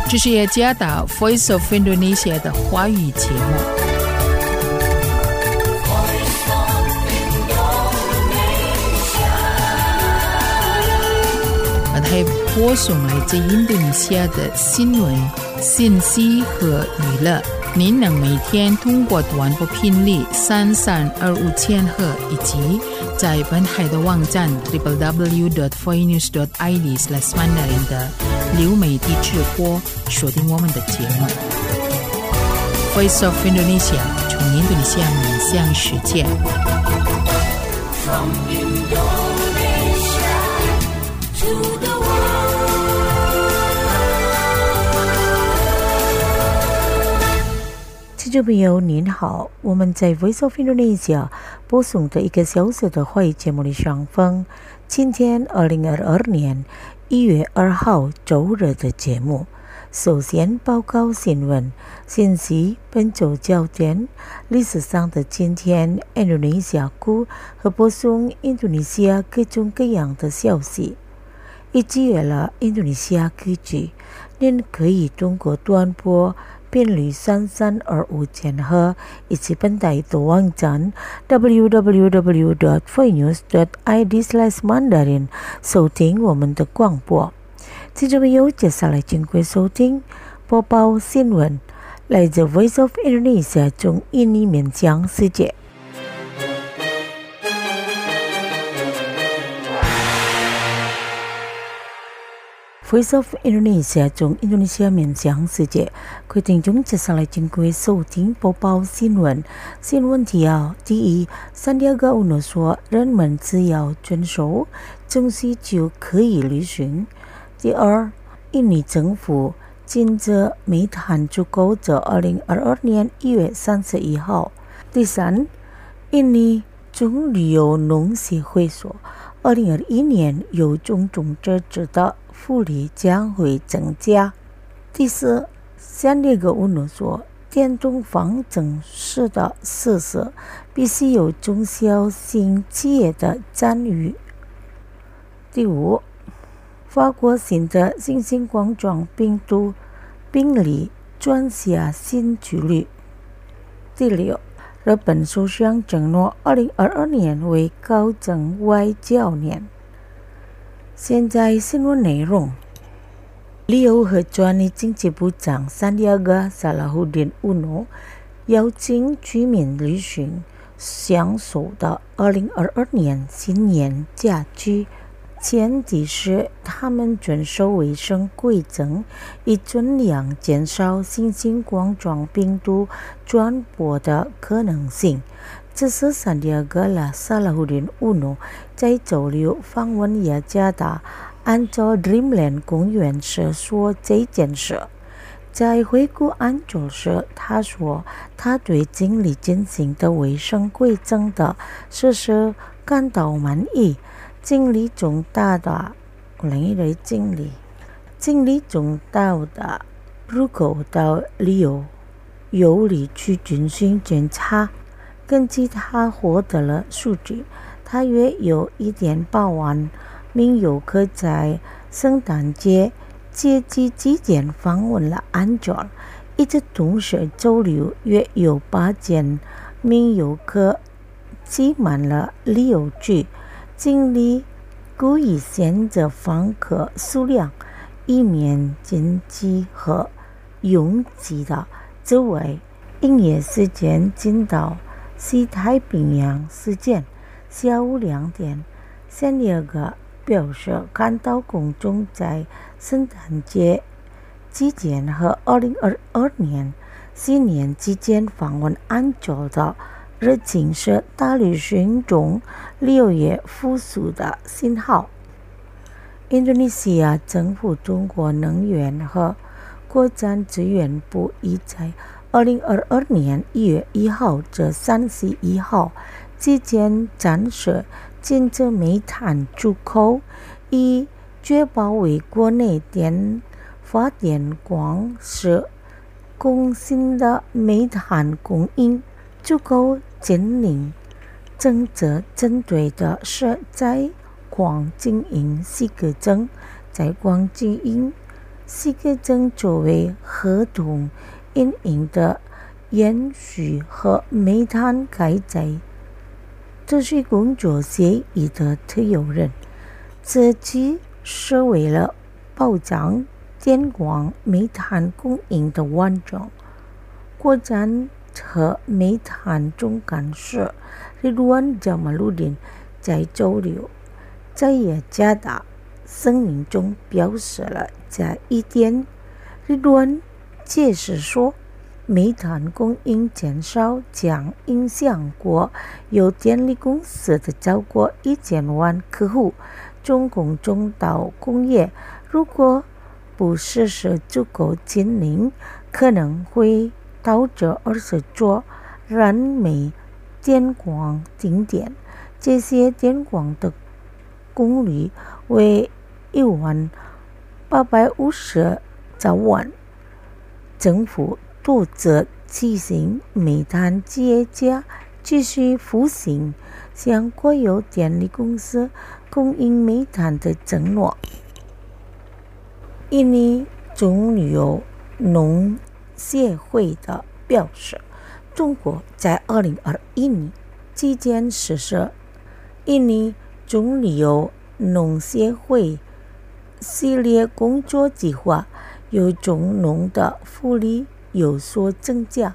这是雅加达 Voice of Indonesia 的华语节目。还播送来自印度尼西亚的新闻、信息和娱乐。您能每天通过短波频率3325千赫以及在本海的网站 www.voinews.id/mandarin 的流媒体直播收听我们的节目。Voice of Indonesia 从印度尼西亚面向世界。From Indonesia to the听众朋友您好，我们在 Voice of Indonesia 播送的1个小时的华语节目里上方，今天2022年1月2号周日的节目。首先报告新闻信息，本周焦点历史上的今天，印度尼西亚股和播送印度尼西亚各种各样的消息。以及了印度尼西亚股市，您可以通过短波频率3325千赫以及本台的网站 www.voinews.id/mandarin 收听我们的广播。听众朋友，接下来请各位收听播报新闻，来自 Voice of Indonesia 从印尼面向世界。Voice of Indonesia 从印度尼西亚面向世界，各位听众接下来请各位收听播报新闻。新闻提要：第一，三迪亚哥乌诺说，人们只要遵守程序就可以旅行。第二，印尼政府禁止煤炭出口至2022年1月31号。第三，印尼中旅游农协会说，2021年有种种者的福利将会增加。第四，三迪亚哥乌诺说，电动方程式的实施必须有中小型企业的参与。第五，法国新的新型冠状病毒病例创下新纪录。第六，日本首相承诺2022年为高等外交年。现在新闻内容。旅游和专业经济部长三迪亚哥萨拉胡丁乌诺邀请居民旅行享受的2022年新年假期，前提是他们遵守卫生规则，以尽量减少新型冠状病毒传播的可能性。这是三迪亚哥萨拉胡丁乌诺在周六访问雅加达按照 Dreamland 公园时说这件事。在回顾安卓时，他说他对尽力进行的卫生规则的实施感到满意。尽力中达的入口到旅游有理去进行检查。根据他获得了数据，大约有 1.8 万名游客在圣诞节节期期间访问了安卓。与此同时，周六约有8000名游客挤满了旅游区。经理故意限制访客数量，以免经济和拥挤的周围。营业时间进到西太平洋时间下午2点。三迪亚哥表示，看到公众在圣诞节期间和2022年新年期间访问安卓的热情是大旅行中旅游业复苏的信号。印度尼西亚政府通过能源和国家资源部已在2022年1月1号至31号之间暂时禁止煤炭出口，以确保为国内发电公司公信的煤炭供应。出口禁令政策针对的是在矿经营许可证、在矿经营世界正作为合同运营的延续和煤炭改载这是工作协议的特有人，这既是为了保障电光煤炭供应的完整。国产和煤炭总干事Ridwan Jamaluddin 在周六在雅加达声明中表示了这一点。Ridwan 解释说，煤炭供应减少将影响国有电力公司的超过1000万客户，从公众到工业。如果不实施足够禁令，可能会导致20座燃煤电矿停电。这些电矿的功率为1.850兆瓦。政府多则提醒煤炭企业家继续履行向国有电力公司供应煤炭的承诺。印尼总旅游农协会的表示，中国在2021年期间实施印尼总旅游农协会系列工作计划，有中农的福利有所增加。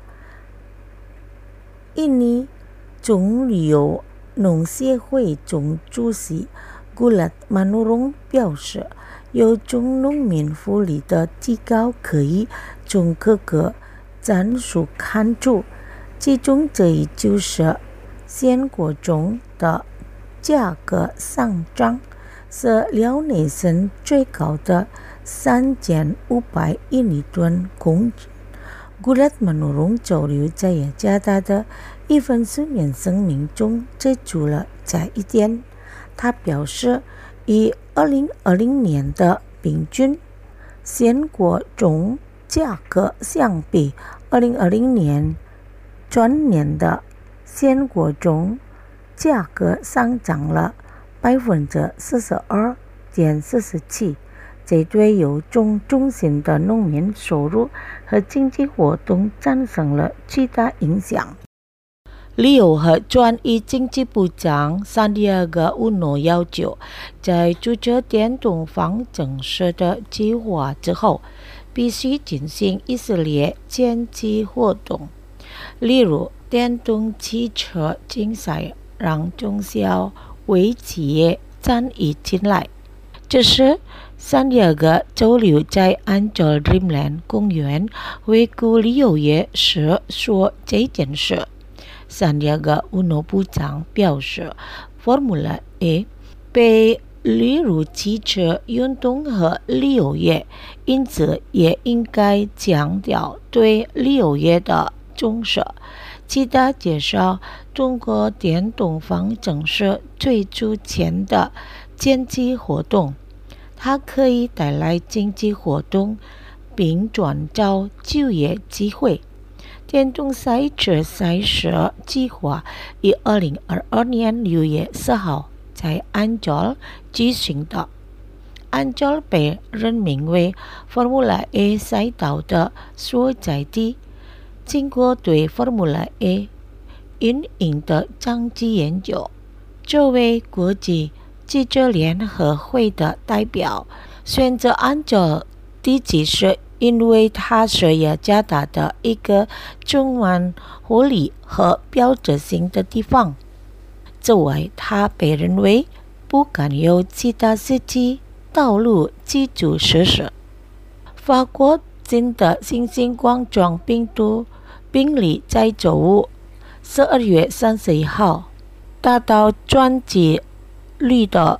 印尼总旅游农协会总主席Gulat Manurung表示，有中农民福利的提高可以从各个战术看出，其中之一就是鲜果中的价格上涨是辽内省最高的3500印尼吨公斤。Gulat Manurung周六在雅加达的一份书面声明中指出了这一点。他表示，以2020年的平均鲜果种价格相比，2020年全年的鲜果种价格上涨了42.47%，这对有中中型的农民收入和经济活动产生了巨大影响。旅游和专业经济部长Sandiaga Uno要求，在注册电动方程式的计划之后，必须进行一系列经济活动，例如电动汽车竞赛，让中小微企业参与进来。这是Sandiaga周六在Ancol Dreamland 公园回顾旅游业时说这件事。Sandiaga Uno 部长表示， Formula E 被列入汽车运动和旅游业，因此也应该强调对旅游业的重视。其他介绍中国电动方程式最初前的经济活动，它可以带来经济活动并创造就业机会。电动赛车赛事计划于2022年6月4号在Ancol举行的。Ancol被任命为 Formula E 赛道的所在地。经过对 Formula E 运营的长期研究，作为国际记者联合会的代表，选择Ancol地区是因为它是雅加达的一个充满活力和标志性的地方。此外，它被认为不敢有其他实际道路基础设施。法国新的新型冠状病毒病例在周五12月31号达到专辑率的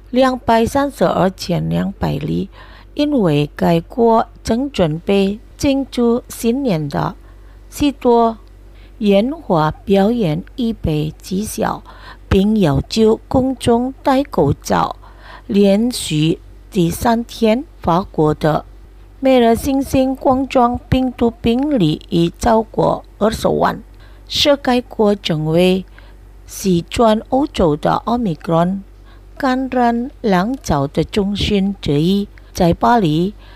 232,200例。因为该国正准备庆祝新年的许多烟花表演已被取消，并要求公众戴口罩。连续第3天，法国的每日新型冠状病毒病例已超过20万，是该国成为席卷欧洲的奥密克戎感染浪潮的中心之一。在巴黎，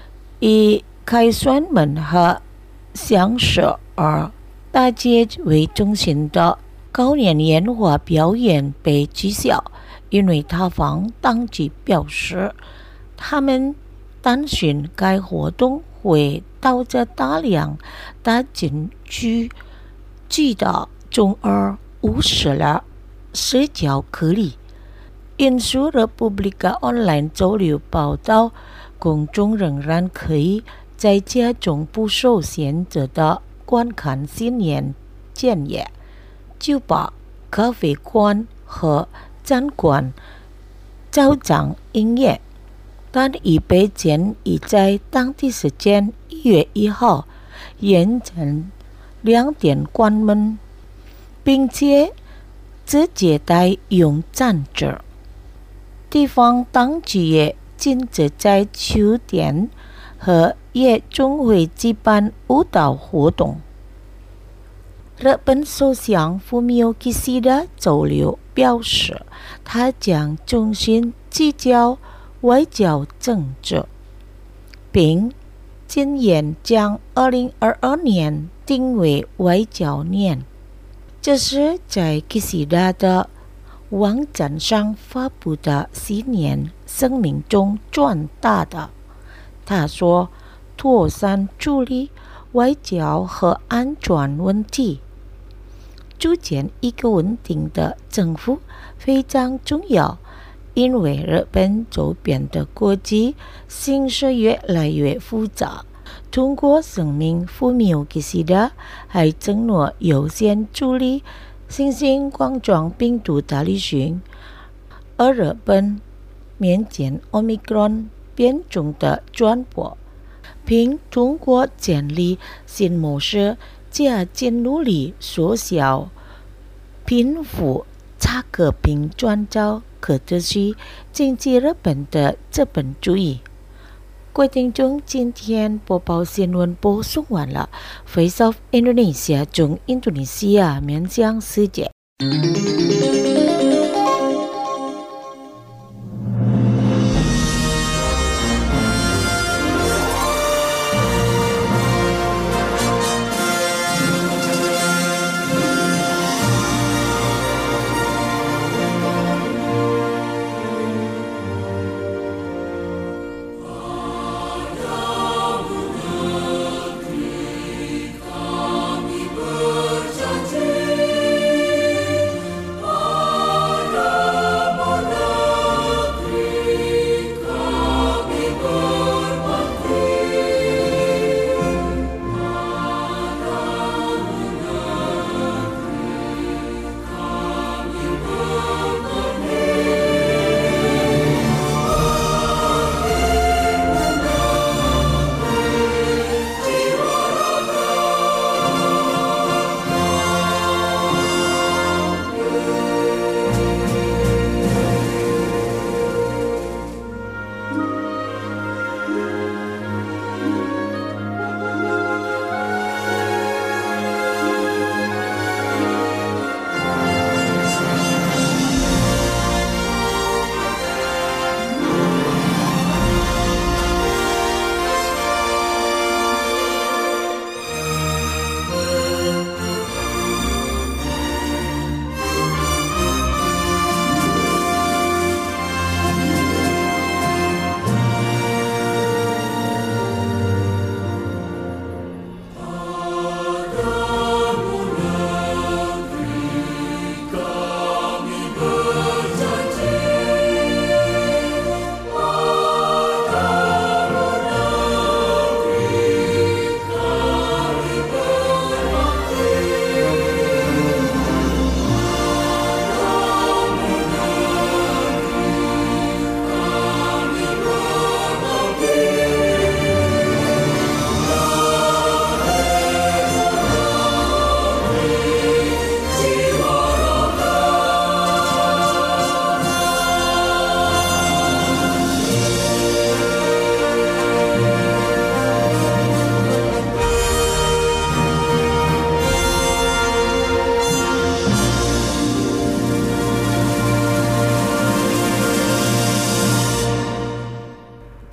以凯旋门和香舍尔大街为中心的高年烟花表演被取消，因为塔防当局表示，他们担心该活动会导致大量的进去记得中而无视了社交距离。印苏 Republika Online 周六报道，公众仍然可以在家中不受限制的观看新年前夜、酒吧、咖啡馆和餐馆照常营业，但已被建议在当地时间1月1号凌晨2点关门，并且只接待用餐者。地方当局也禁止在秋天和夜总会举办舞蹈活动。日本首相Fumio Kishida 周六表示，他将重新聚焦外交政治，并今年将2022年定为外交年。这是在 Kishida 的网站上发布的新年声明中传达的。他说，妥善处理外交和安全问题，组建一个稳定的政府非常重要，因为日本周边的国际形势越来越复杂。通过声明，Fumio Kishida 还承诺优先处理新型冠状病毒的旅行，而日本面见 Omicron 变种的传播，并通过建立新模式，加紧努力缩小贫富差距并创造可持续经济日本的资本主义。各位听众，今天播报新闻播送完了。Voice of Indonesia 从印度尼西亚面向世界。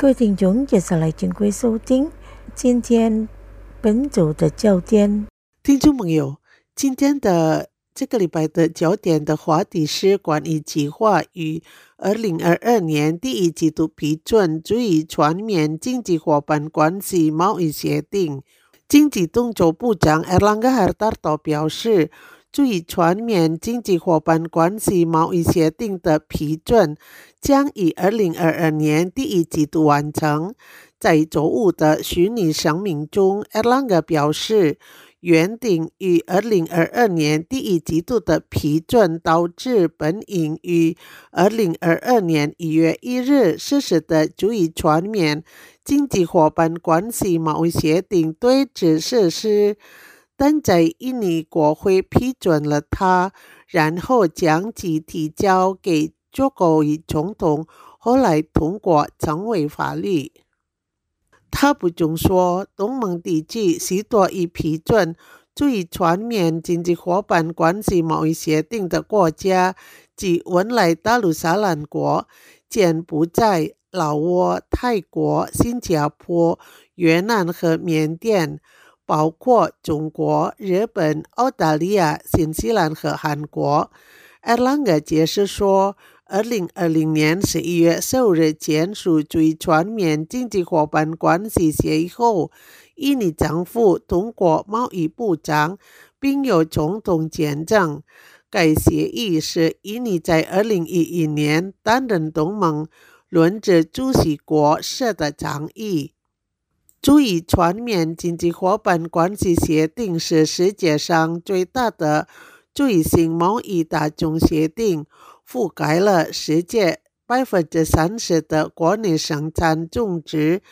位听众，接下来请贵收听今天本周的焦点。 听众朋友，今天的这个礼拜的焦点的话题是关于计划于2022年第一季度批准注意全面经济伙伴关系贸易协定。经济动作部长 Erlangga Hartarto 表示，注意全面经济伙伴关系贸易协定的批准将于2022年第一季度完成。在周五的虚拟声明中 Erlangga 表示，原定于2022年第一季度的批准导致本应于2022年1月1日实施的注意全面经济伙伴关系贸易协定对峙实施，但在印尼国会批准了它，然后将其提交给Jokowi总统，后来通过成为法律。他补充说，东盟地区许多已批准注意全面经济伙伴关系贸易协定的国家及文莱大陆沙兰国、柬埔寨、老挝、泰国、新加坡、越南和缅甸，包括中国、日本、澳大利亚、新西兰和韩国。Erlangga 解释说，2020年11月15日签署注意全面经济伙伴关系协议后，印尼政府通过贸易部长，并由总统见证。该协议是印尼在2011年担任东盟轮值主席国时的倡议。注意全面经济伙伴关系协定是世界上最大的注意性贸易大宗协定，覆盖了世界 30% 的国内生产总值，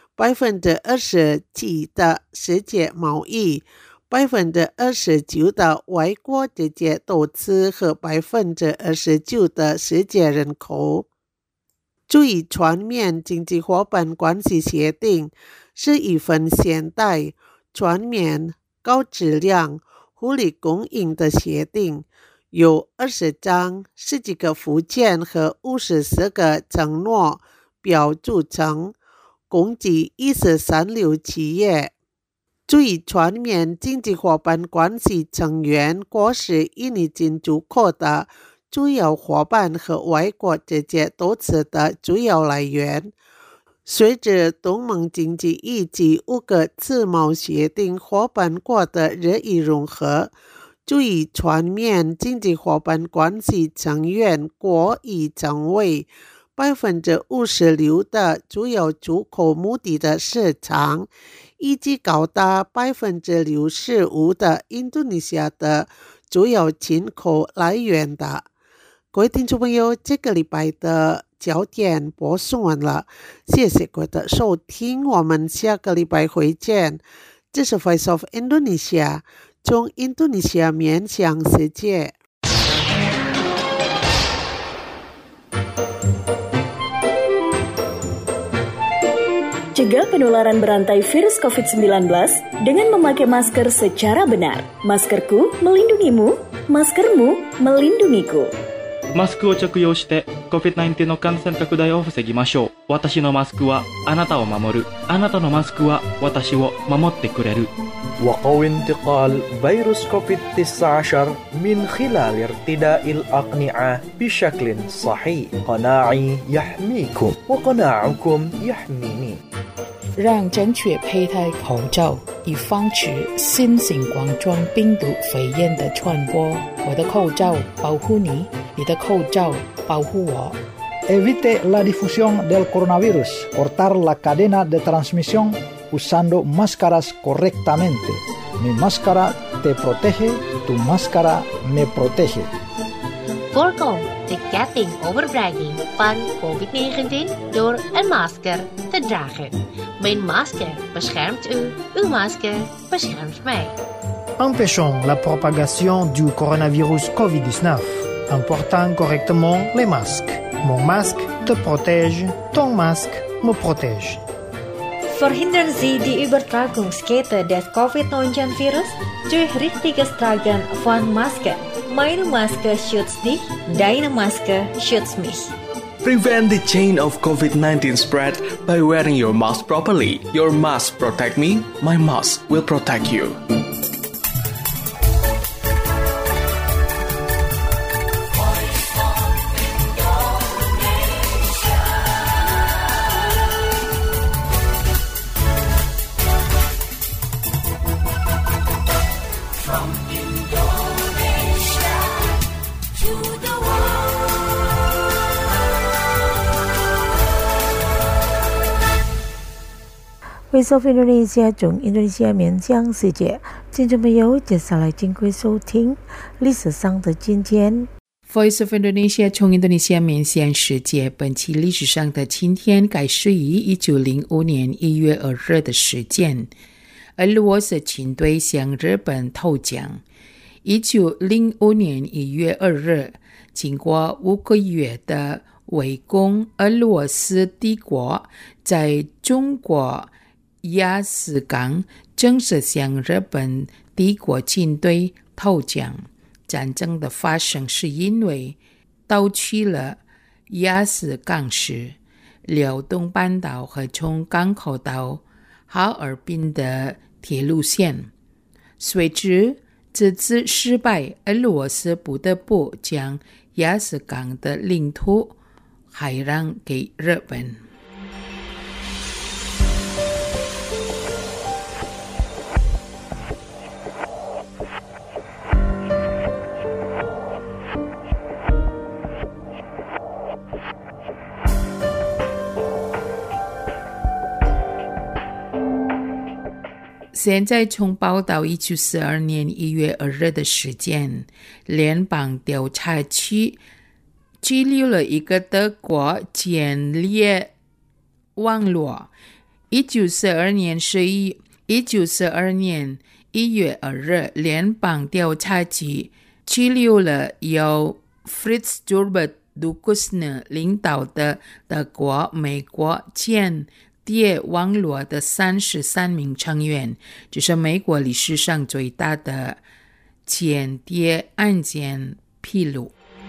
27% 的世界贸易， 29% 的外国直接投资和 29% 的世界人口。注意全面经济伙伴关系协定是一份现代、全面、高质量、互利共赢的协定，有20章、10几个附件和54个承诺表组成，共计136企业。注意全面经济伙伴关系成员国是印尼进出口的主要伙伴和外国直接投资的主要来源。随着东盟经济以及5个自贸协定伙伴国的日益融合，注意全面经济伙伴关系成员国已成为 56% 的主要出口目的的市场，以及高达 65% 的印度尼西亚的主要进口来源的。各位听众朋友，这个礼拜的焦点播送完了，谢谢各位的收听，我们下个礼拜会见。这是 Voice of Indonesia， 从印度尼西亚面向世界。 Cegah penularan berantai virus COVID-19 dengan memakai masker secara benar. Maskerku melindungimu, maskermu melindungiku. マスクを着用して COVID-19 の感染拡大を防ぎましょう。私のマスクはあなたを守る。あなたのマスクは私を守ってくれる。 وقوي انتقال فيروس كوفيد-19 من خلال ارتداء الأقنعة بشكل صحيح. قناعي يحميكم وقناعكم يحميني. 让正确佩戴口罩，以防止新型冠状病毒肺炎的传播。我的口罩保护你，你的口罩保护我。 Evite la difusión del coronavirus. Cortar la cadena de transmisión usando máscaras correctamente. Mi máscara te protege, tu máscara me protege. Voorkom de ketting overbrenging van COVID-19 door een masker te dragen. Mijn masker beschermt u, uw masker beschermt mij. Empêchons la propagation du coronavirus COVID-19 en portant correctement les masques. Mon masque te protège, ton masque me protège. Verhindern Sie die Übertragungskette des COVID-19-Virus durch richtiges Tragen von Masken. Meine Maske schützt dich, deine Maske schützt mich. Prevent the chain of COVID-19 spread by wearing your mask properly. Your mask protect me, my mask will protect you. Voice of Indonesia 从印度尼西亚面向世界，听众朋友，接下来请各位收听历史上的今天。 Voice of Indonesia 从印度尼西亚面向世界，本期历史上的今天该始于1905年1月2日的事件。俄罗斯军队向日本投降。1905年1月2日，经过5个月的围攻，俄罗斯帝国在中国鸭屎港正式向日本帝国军队投降。战争的发生是因为盗取了鸭屎港时辽东半岛和从港口到哈尔滨的铁路线。随之这次失败，俄罗斯不得不将鸭屎港的领土海让给日本。现在从报道1942年1月2日的事件，联邦调查局拘留了一个德国间谍网络。1942年1月2日，联邦调查局拘留了由 Fritz Joubert Duquesne 领导的德国美国间谍网络的33名成员，这是美国历史上最大的间谍案件披露。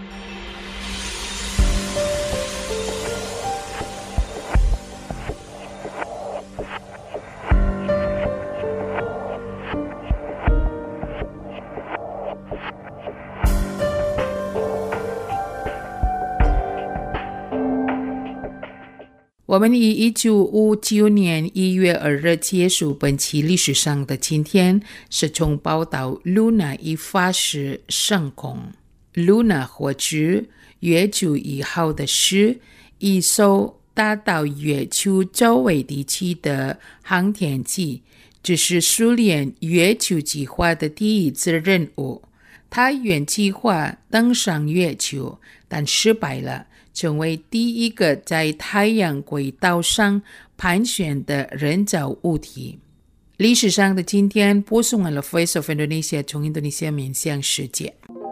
我们以1959年1月2日结束本期历史上的今天，是从报道 Luna 一发射升空。Luna 获知月球1号的是一艘达到月球周围地区的航天器，这是苏联月球计划的第一次任务。它原计划登上月球，但失败了，成为第一个在太阳轨道上盘旋的人造物体。历史上的今天播送完了 Voice of Indonesia 从印度尼西亚面向世界。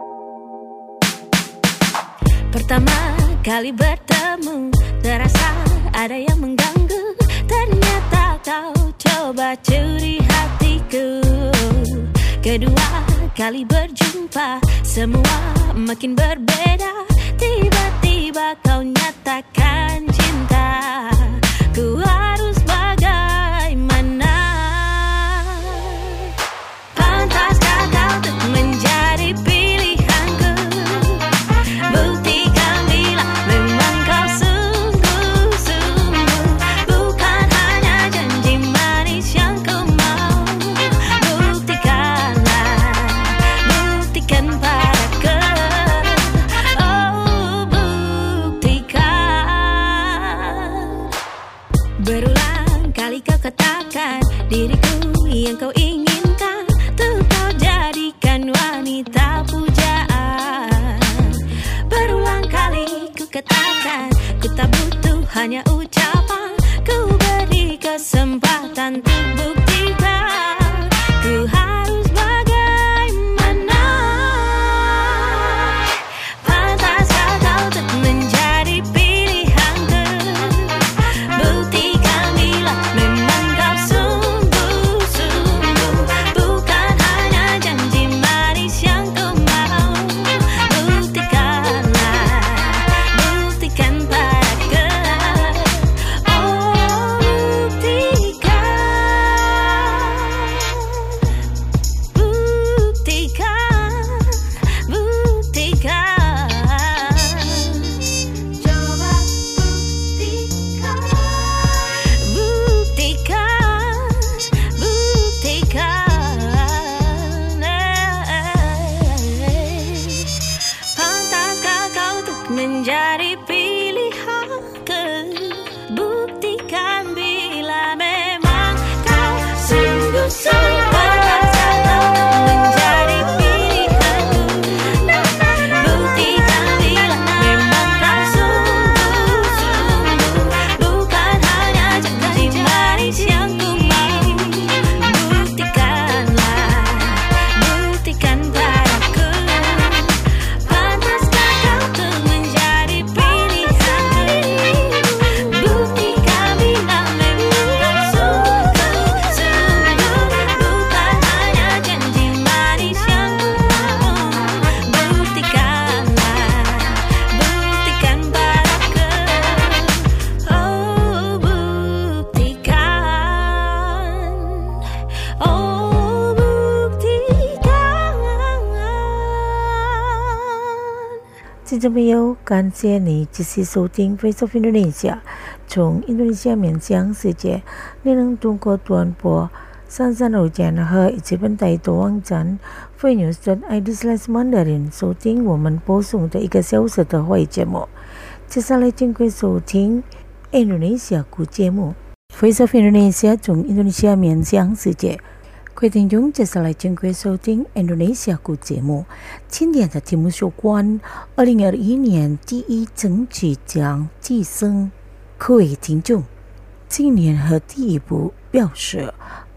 Pertama kali bertemu, terasa ada yang mengganggu. Ternyata kau coba curi hatiku. Kedua kali berjumpa, semua makin berbeda. Tiba-tiba kau nyatakan cinta. Ku harus bagaimana? Pantaskah kau untuk menjadi pilihanku? Buktikan bila memang kau sungguh-sungguh. Bukan hanya janji manis yang ku mau. Buktikanlah, buktikan padaku. Oh, buktikan. Berulang kali kau katakan diriku yang kau inginkan, tuh kau jadikan wanita pujaan. Berulang kali ku katakan ku tak butuh hanya ucapan, ku beri kesempatan untuk buktikan. Ku harus bagaimana? Pantaskah kau untuk menjadi pilihanku? Buktikan bila memang kau sungguh-sungguh. Bukan hanya janji manis yang ku mau. Buktikanlah, buktikan padaku. 听众朋友，感谢你继续收听 Voice of Indonesia， 从印度尼西亚面向世界。你能通过短波33路线和以及本地的网站 voinews.id/mandarin 收听我们播送的1个小时的华语节目。接下来请各位收听印度尼西亚语节目 Voice of Indonesia， 从印度尼西亚面向世界。各位听众，接下来请各位收听印度尼西亚语节目。今天的题目是关2021年第一整体奖计生。各位听众，今年和第一部表示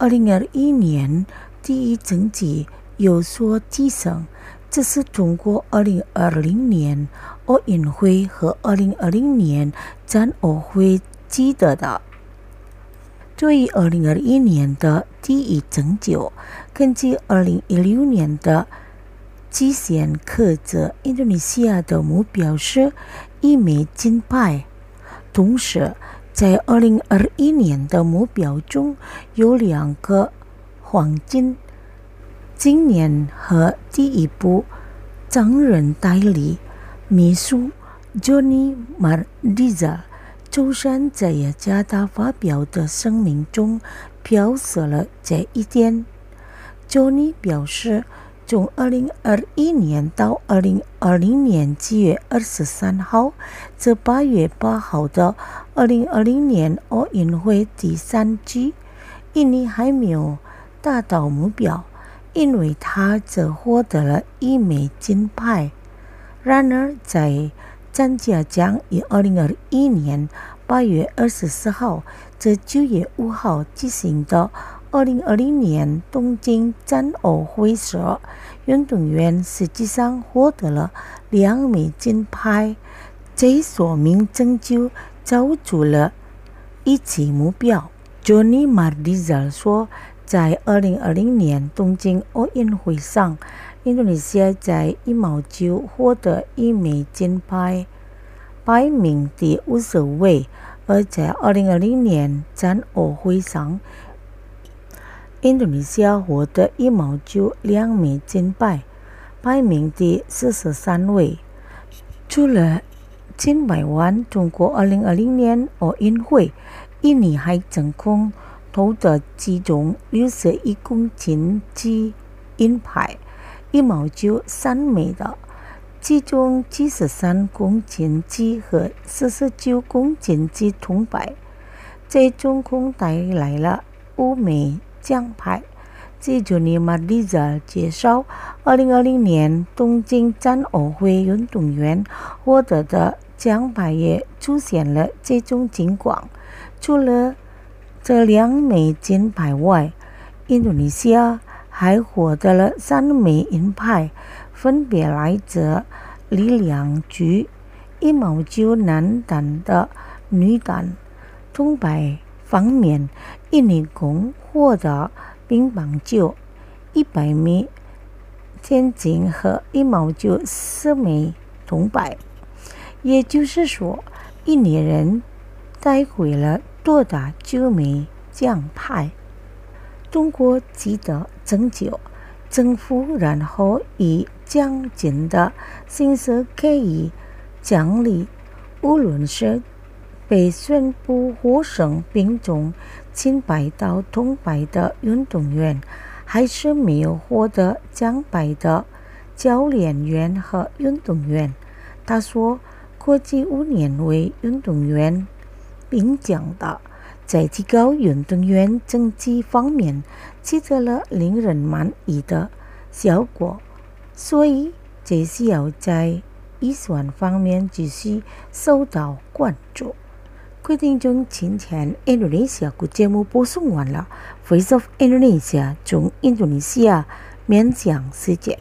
2021年第一整体有所提升，这是通过2020年奥运会和2020年残奥会取得的。对于2021年的第一成就，根据2016年的极限克制，印度尼西亚的目标是1枚金牌。同时，在2021年的目标中有2个黄金。今年和第一部常任代理秘书 Johnny Mardiza舟山在雅加达发表的声明中表示了这一点。Johnny 表示，从2021年到2020年7月23号至8月8号的2020年奥运会第3季，印尼还没有达到目标，因为他只获得了1枚金牌。然而，在参加将于2021年8月24号至9月5号举行的2020年东京残奥会时，运动员实际上获得了2枚金牌，这说明成就超出了预期目标。Johnny Mardiza 说，在2020年东京奥运会上，印度尼西亚在羽毛球获得1枚金牌，排名第50位；而在2020年残奥会上，印度尼西亚获得羽毛球2枚金牌，排名第43位。除了金牌外，通过2020年奥运会，印尼还成功夺得其中61公斤级银牌，羽毛球3枚的，其中73公斤级和49公斤级铜牌，这总共带来了5枚奖牌。据Johnny Mardiza介绍，2020年东京残奥会运动员获得的奖牌也出现了这种情况。除了这2枚金牌外，印度尼西亚还获得了3枚银牌，分别来自力量举、羽毛球男单的女单。铜牌方面，印尼共获得乒乓球100枚、田径和羽毛球4枚铜牌。也就是说，印尼人带回了多达9枚奖牌。通过其的成就，政府然后以奖金的形式给予奖励，无论是被宣布获胜并从金牌到铜牌的运动员，还是没有获得奖牌的教练员和运动员。他说，过去5年为运动员颁奖的，在提高运动员整体方面取得了令人满意的效果，所以这需要在预算方面继续受到关注。各位听众，今天印度尼西亚节目播送完了。Voice of Indonesia 从印度尼西亚面向世界。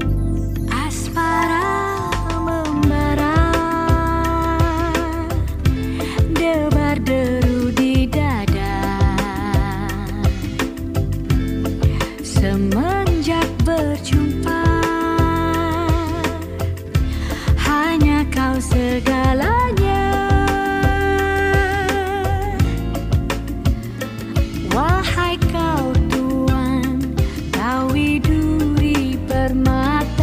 Semenjak berjumpa, hanya kau segalanya. Wahai kau Tuan, kau widuri permata.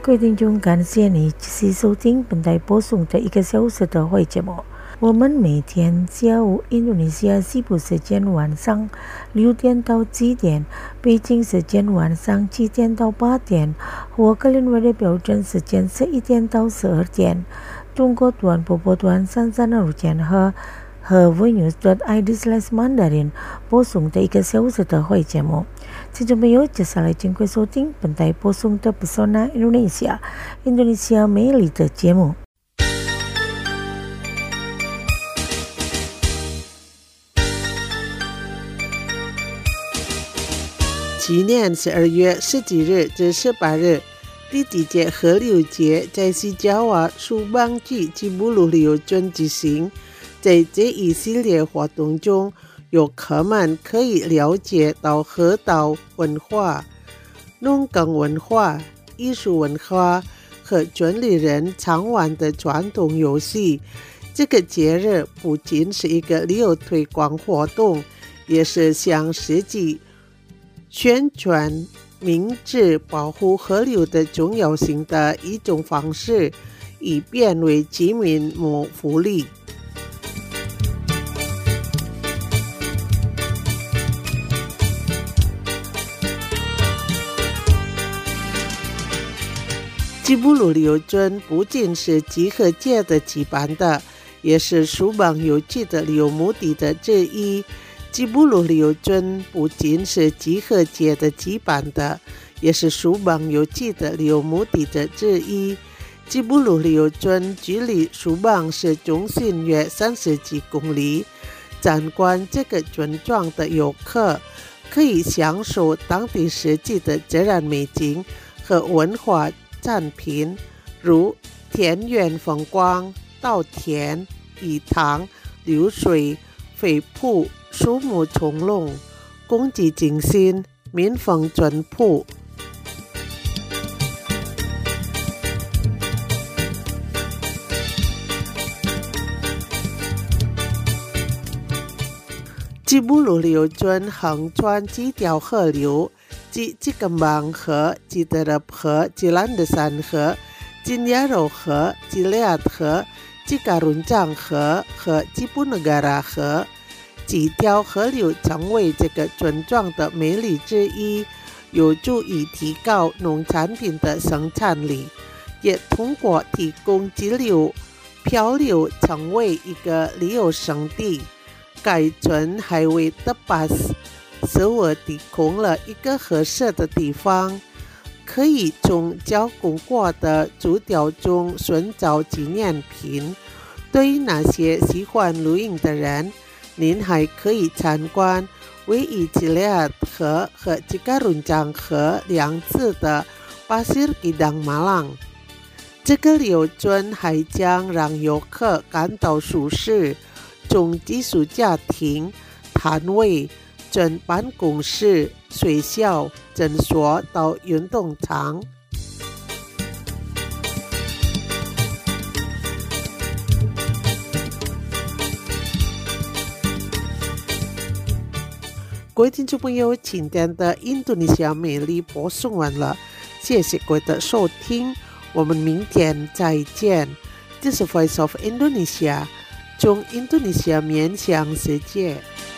各位听众，感谢你继续收听本台播送的1个小时的会节目。我们每天下午印度尼西亚西部时间晚上6点到7点，北京时间晚上7点到8点，和格林威治标准时间11点到12点。中国短波段33和VNews.id/Mandarin 播送的1个小时的会节目。听众朋友，接下来请收听本台播送的 Pesona Indonesia 美丽的节目。 纪念12月17日至18日第几届河流节在西爪哇苏邦区吉布鲁里尤村举行。在这一系列活动中，游客们可以了解到河道文化、农耕文化、艺术文化和村里人常玩的传统游戏。这个节日不仅是一个旅游推广活动，也是向世界宣传明知保护河流的重要性的一种方式，以便为居民谋福利。吉布鲁里尤村不仅是集合节的举办的，也是苏邦游记的旅游目的的之一。吉布鲁里尤村不仅是集合节的举办的，也是苏邦游记的旅游目的的之一。吉布鲁里尤村距离苏邦市中心约30几公里。参观这个村庄的游客可以享受当地实际的自然美景和文化产品，如田园风光、稻田、鱼塘、流水、肥瀑、树木丛龙、公鸡精心、民风淳朴。吉布鲁里尤村横穿几条河流，即吉根邦河、吉德勒河、吉兰德山河、吉尼亚柔河、吉雷亚河、吉嘎伦江河和吉布内加拉河。几条河流成为这个村庄的魅力之一，有助于提高农产品的生产力，也通过提供支流漂流成为一个旅游胜地。该村还为德巴斯首尔提供了一个合适的地方，可以从交供过的竹雕中寻找纪念品。对于那些喜欢露营的人，您还可以参观位于吉雷亚河和吉嘎伦江河两侧的巴西尔吉当马朗。这个旅游村还将让游客感到舒适，从寄宿家庭、摊位、镇办公室、学校、诊所到运动场。各位听众朋友，今天的印度尼西亚美丽播送完了，谢谢各位的收听，我们明天再见。这是 Voice of Indonesia， 从印度尼西亚面向世界。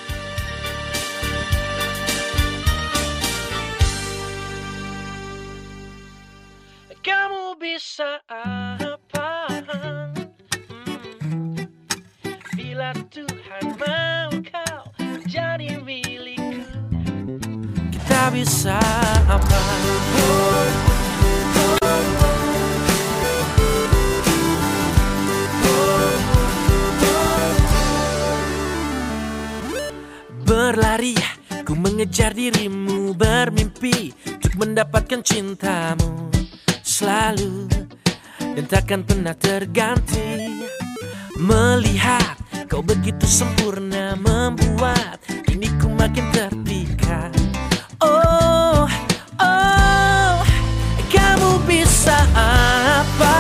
Kamu bisa apa bila Tuhan mau kau jadi milikku? Kita bisa apa? Berlari, ku mengejar dirimu, bermimpi untuk mendapatkan cintamu selalu dan takkan pernah terganti. Melihat kau begitu sempurna membuat diriku makin terpikat. Oh, oh, kamu bisa apa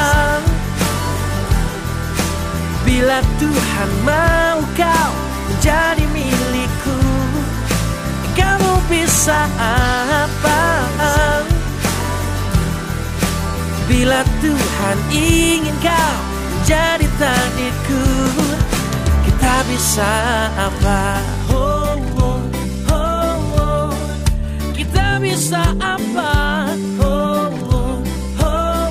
bila Tuhan mau kau menjadi milikku? Kamu bisa apa Bila Tuhan ingin kau menjadi takdirku, kita bisa apa? Oh, oh, oh, oh. Kita bisa apa? Oh, oh, oh,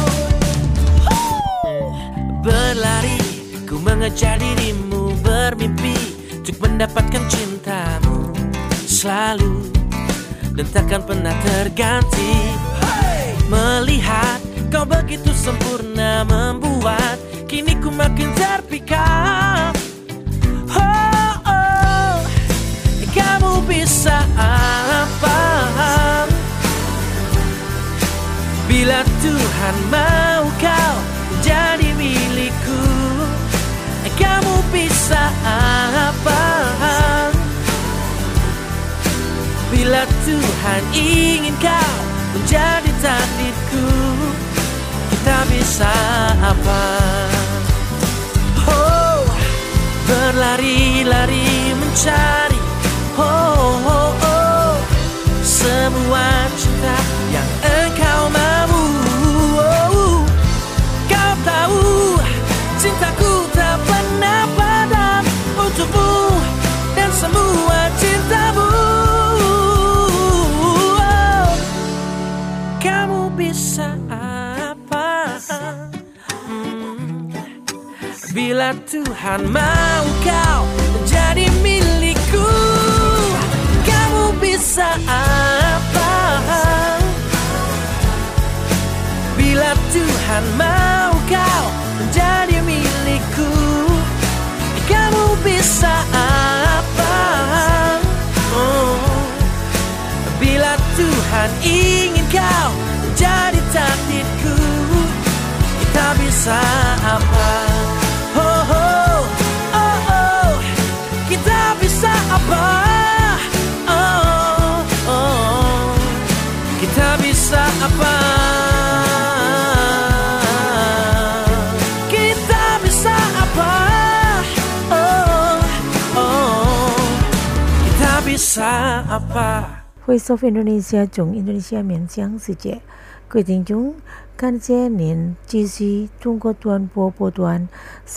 oh. Berlari, ku mengejar dirimu, bermimpi untuk mendapatkan cintamu selalu dan takkan pernah terganti. Melihat kau begitu sempurna membuat kini ku makin terpikat. Oh, oh, kamu bisa apa? Bila Tuhan mau kau jadi milikku, kamu bisa apa? Bila Tuhan ingin kau menjadi takdirku, kita bisa apa? Oh, berlari-lari mencari oh, oh, oh, semua cinta yang engkau mau. Oh, kau tahu cintaku tak pernah padam untukmu dan semua cintamu. Oh, kamu bisa apa? Bila Tuhan mau kau menjadi milikku, kamu bisa apa? Bila Tuhan mau kau menjadi milikku, kamu bisa apa? Oh, bila Tuhan ingin kau menjadi takdirku, kita bisa apa? Oh, oh, oh, oh, kita bisa apa? Oh, oh, kita bisa apa? Kita bisa apa? Oh, oh, kita bisa apa? Voice of Indonesia 从印度尼西亚面向世界，各位听众，感谢您继续通过短波波段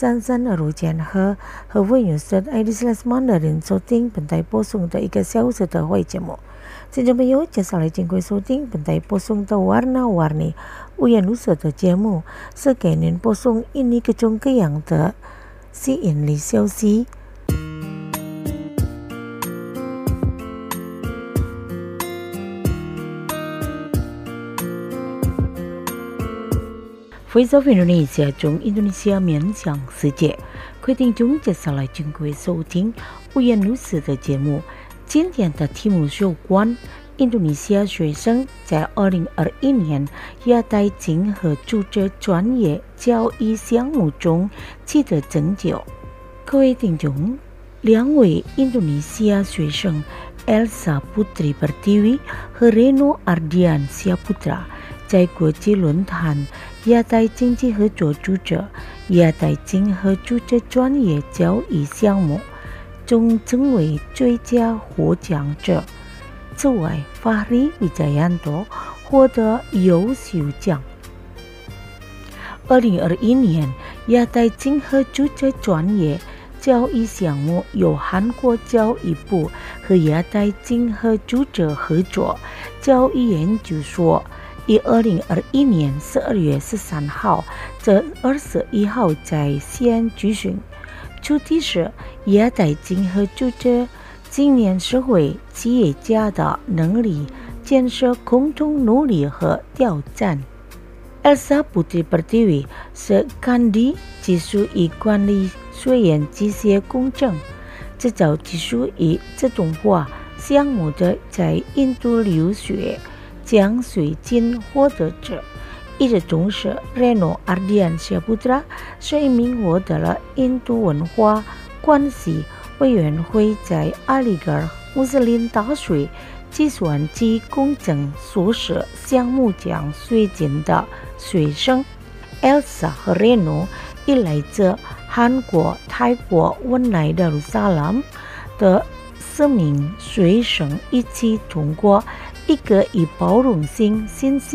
33日和维纽斯 IDCLS Mandarin 收听本台播送的1个小时的会节目。听众朋友，接下来请各位收听本台播送的 warna-warni 五颜六色的节目，是给您播送印尼各种各样的吸引力消息。Voice of Indonesia 从印度尼西亚面向世界，各位听众，接下来请各位收听五颜六色的节目。今天的题目是有关印度尼西亚学生在2021年亚太经和组织专业教育项目中取得成就。各位听众，2位印度尼西亚学生 Elsa Putri Pertiwi 和 Reno Ardian Syaputra 在国际论坛亚太经济合作组织亚太经合组织专业教育项目中成为最佳获奖者。此外， Fahri Wijayanto 获得优秀奖。2021年亚太经合组织专业教育项目由韩国教育部和亚太经合组织合作教育研究所于2021年12月13号至21号在西安举行，主题是亚太经合组织青年社会企业家的能力建设共同努力和挑战。Elsa Putri Pertiwi 是甘地技术与管理学院机械工程制造技术与自动化项目的在印度留学奖学金获得者。一直同时 Reno Ardian Syaputra 是一名获得了印度文化关系委员会在阿里格尔穆斯林大学计算机工程硕士项目奖学金的学生。 Elsa 和 Reno 亦来自韩国、泰国、文莱的鲁萨兰的4名学生一起通过一个以包容性、信息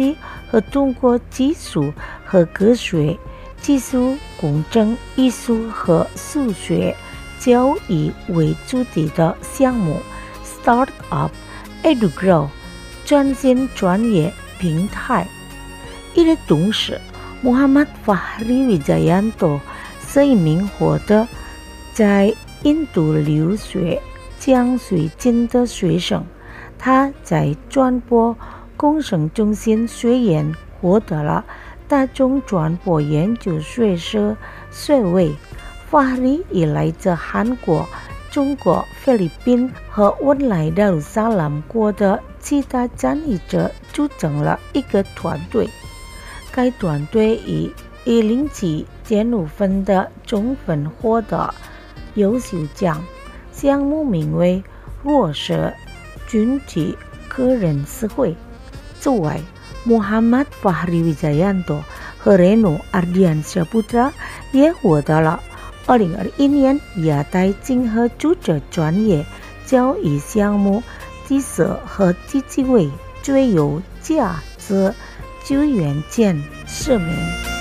和通过技术和科学、技术、工程、艺术和数学教育为主题的项目 Startup EduGrow 专线专业平台。一的同时，Muhammad Fahri Wijayanto 是一名获得在印度留学奖学金的学生，他在传播工程中心学院获得了大众传播研究学士学位。Fahri 也来自韩国、中国、菲律宾和文莱达鲁萨兰国的其他参与者组成了一个团队。该团队以107.5分的总分获得优秀奖，项目名为弱势群体个人实惠。此外，Muhammad Fahri Wijayanto 和 Reno Ardiansyah Putra 也获得了2021年亚太经合组织专业教育项目第4和第7位最有价值救援奖4名。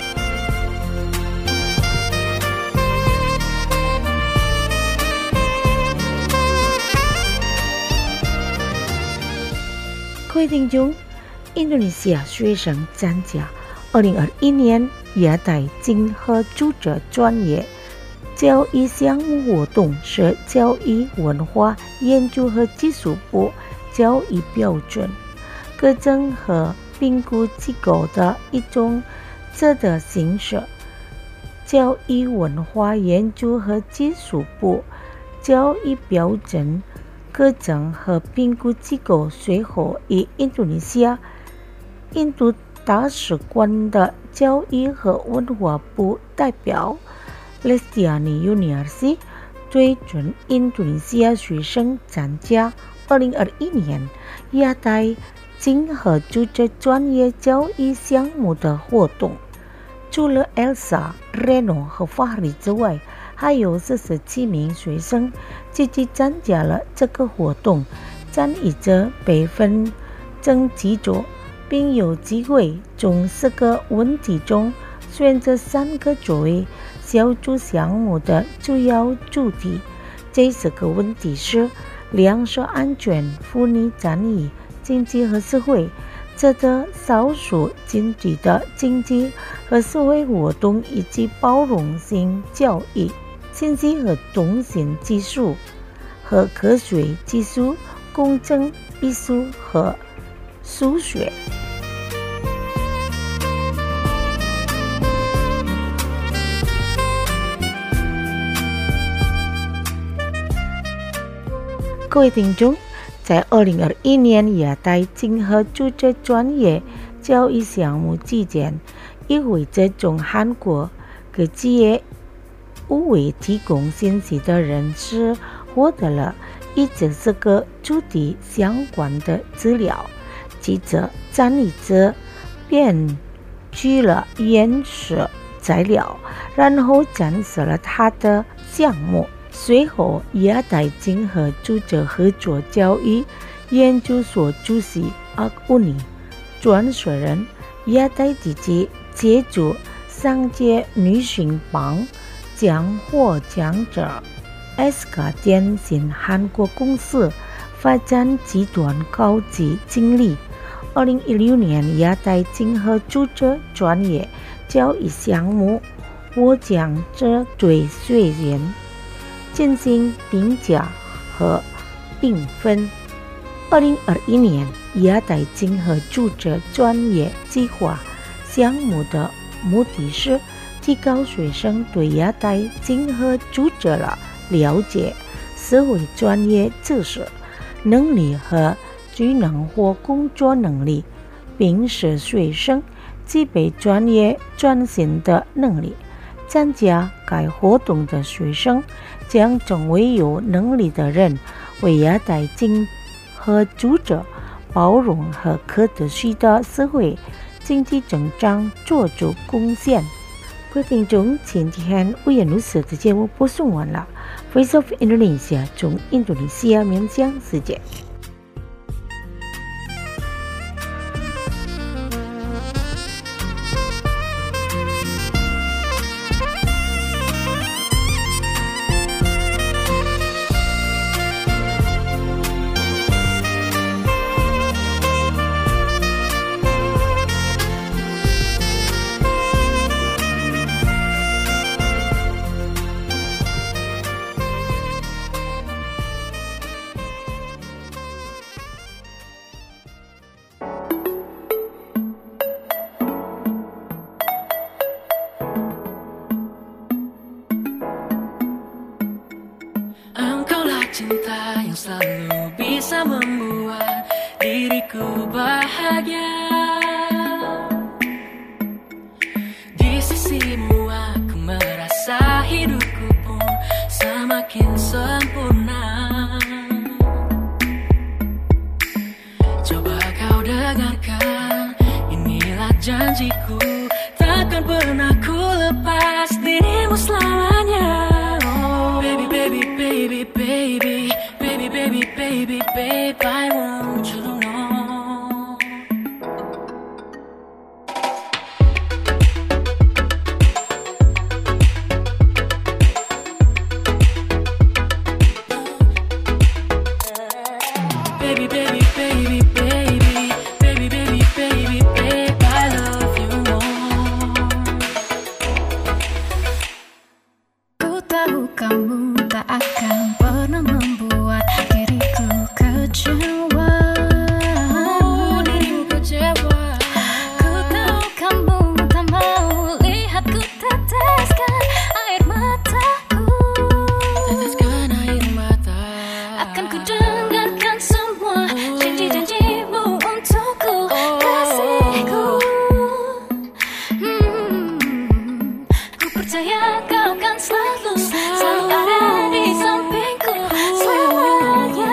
各位听众，印度尼西亚学生参加2021年亚太经合组织专业教育项目活动是教育文化研究和技术部教育标准课程和评估机构的一种指导形式。教育文化研究和技术部教育标准课程和评估机构随后以印度尼西亚印度大使馆的教育和文化部代表 Lestiani Yuniarsi 推准印度尼西亚学生参加2021年亚太经合组织专业教育项目的活动。除了 Elsa、Reno 和 Fahri 之外，还有47名学生积极参加了这个活动。参与者被分成几组，并有机会从4个问题中选择3个作为小组项目的主要主题。这4个问题是粮食安全、妇女参与、经济和社会、值得少数群体的经济和社会活动，以及包容性教育、信息和通信技术和科学技术、工程、艺术和数学。各位听众，在2021年亚太经合组织专业教育项目期间，意味着从韩国各企业5位提供信息的人士获得了与这4个主题相关的资料。记者参与者编辑了演示材料，然后展示了他的项目。随后，亚太经合组织合作教育研究所主席阿乌尼专责人亚太地区协助上届女性榜奖获奖者 SK 电信韩国公司发展集团高级经理。2016年亚太经合组织专业教育项目获奖者对学员进行评价和评分。2021年亚太经合组织专业计划项目的目的是提高学生对亚太经合组织的了解、社会专业知识、能力和技能或工作能力，并使学生具备专业专心的能力。参加该活动的学生将成为有能力的人，为亚太经合组织包容和可持续的社会经济增长做出贡献。各位听众，今天五颜六色的节目播送完了。Voice of Indonesia 从印度尼西亚面向世界。 cinta yang selalu bisa membuat diriku bahagia. Di sisimu aku merasa hidupku pun semakin sempurna. Coba kau dengarkan, inilah janjiku, takkan pernah ku lepas dirimu selamanya. Oh, baby, baby, baby, baby, baby, baby, baby, baby, I want you to know. Baby, baby, baby, baby, baby, baby, baby, baby, I love you more. Ku tahu kamu tak akan pernah membuat diriku kecewa. Diriku kecewa. Ku tahu kamu tak mau lihatku teteskan air mataku. Teteskan air mata. Akan ku dengarkan semua janji-janjimu untukku, kasihku. Ku percaya kau kan selalu ada di sampingku selamanya.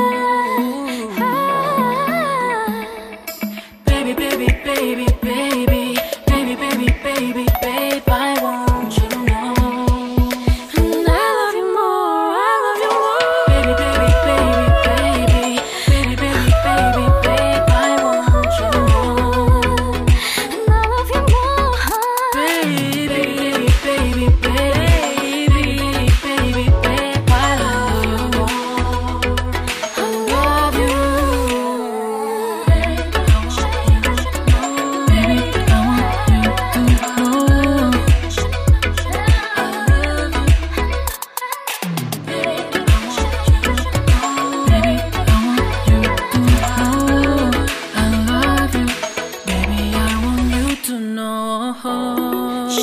Baby, baby, baby, baby, baby, baby, baby, baby, I want you to know. And I love you more, I love you more. Baby, baby, baby, baby, baby, baby, baby, baby, I want you to know. And I love you more. Baby, baby, baby, baby, baby, baby, I love you more. I love you. Baby, I want you to know. Baby, I want you to know. I love you. Baby, I want you to know. Baby, I want you to know. I love you. Baby, I want you to know.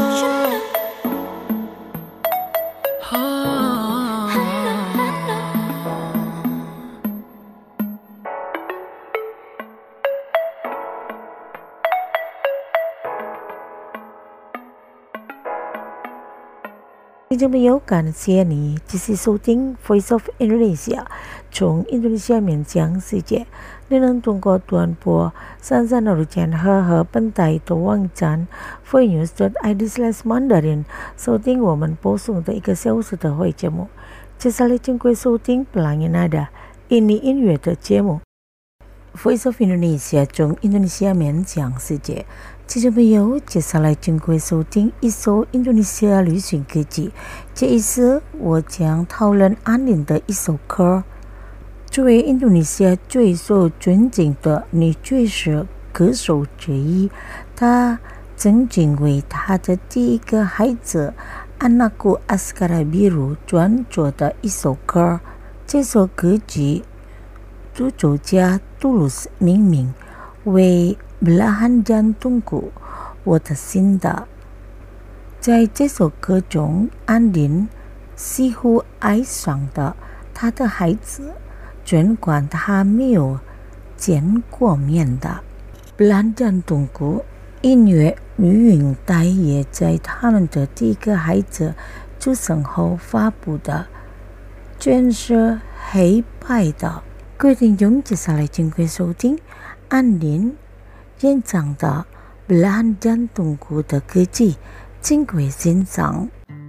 听众朋友，感谢你继续收听 Voice of Indonesia， 从印度尼西亚面向世界。你能通过短波3360千赫和本台的网站 voinews.id/Mandarin 收听我们播送的1个小时的会节目。接下来请各位收听 Pelangi Nada， ini 音乐的节目。Voice of Indonesia 从印度尼西亚面向世界。听众朋友，接下来请各位收听一首印度尼西亚旅行歌曲。这一次我将讨论安林的一首歌。作为印度尼西亚最受尊敬的女爵士歌手之一，她曾经为她的第一个孩子Anakku Askara Biru专作的一首歌。这首歌曲主作家杜鲁斯命名为Belahan Jantungku， 我的心的。在这首歌中，安林似乎爱上的他的孩子，尽管他没有见过面的。Belahan Jantungku 音乐录影带也在他们的第一个孩子出生后发布的，全是黑白的。各位听众，接下来请各位收听安林演唱的 Belahan Jantungku 的歌曲，请各位欣赏。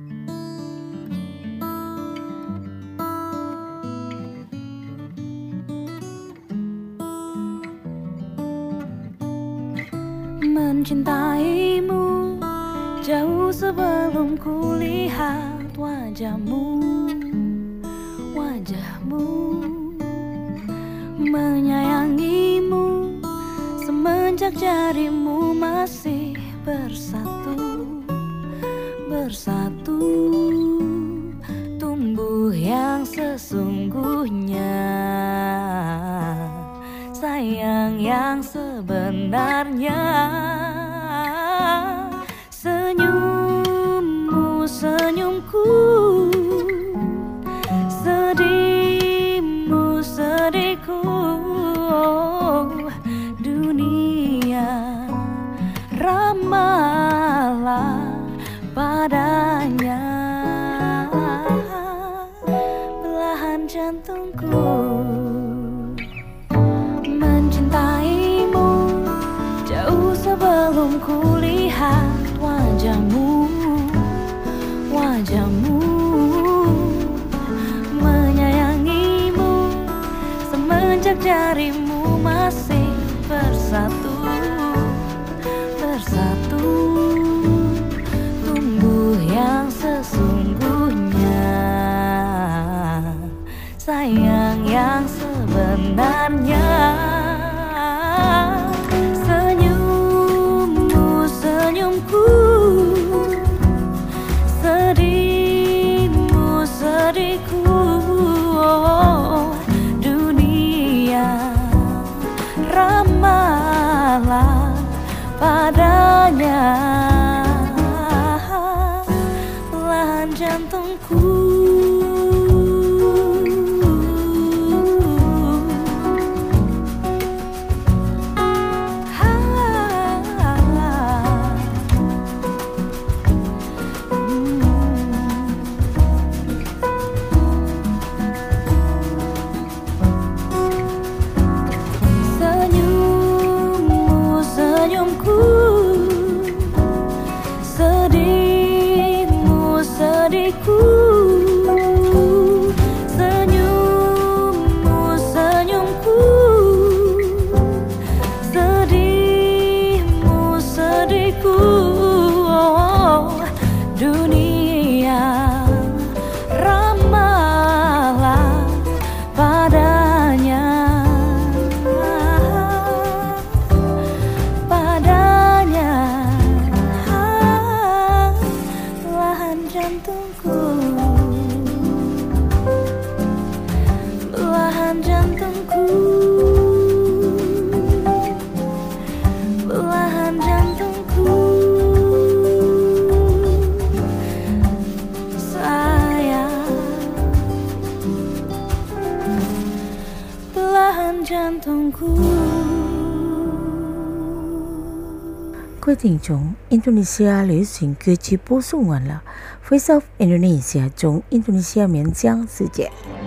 Mencintaimu jauh sebelum kulihat wajahmu, menyayangimu semenjak jarimu masih bersatu, tumbuh yang sesungguhnya, sayang yang sebenarnya. Senyummu senyumku, sedih jantungku. Mencintaimu jauh sebelum kulihat wajahmu, wajahmu. Menyayangimu semenjak jarimu masih bersatu, bersatu. Tumbuh yang sesungguhnya, sayang yang sebenarnya. Senyummu senyumku, sedihmu sedihku. Oh, dunia ramahlah padanya, belahan jantungku. 各位听众，印度尼西亚流行歌曲播送完了。Voice of Indonesia 中印度尼西亚面向世界。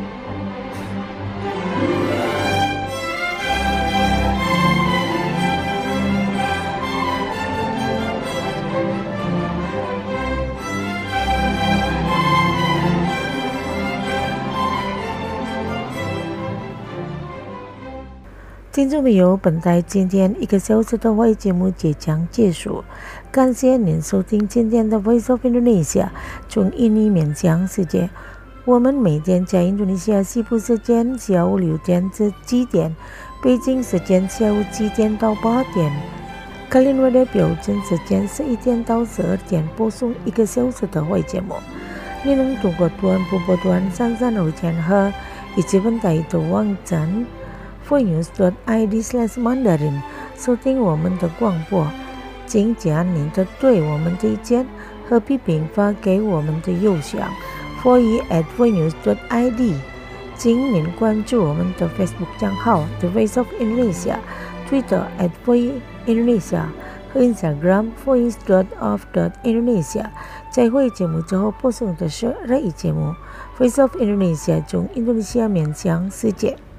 听众朋友，本台今天1个小时的华语节目即将结束，感谢您收听今天的 Voice of Indonesia 从印尼面向世界。我们每天在印度尼西亚西部时间下午6点至7点，北京时间下午7点到8点，格林威治标准时间11点到12点播送1个小时的华语节目。你能通过短波波段3350赫以及本台的网站forenews.id/mandarin 收听我们的广播，请将您的对我们的意见和批评发给我们的邮箱 forenews.id。请您关注我们的 Facebook 账号 The Voice of Indonesia、Twitter @voiceindonesia 和 Instagram voice.of.indonesia。在会节目之后播送的是日语节目 Voice of Indonesia 从印度尼西亚面向世界。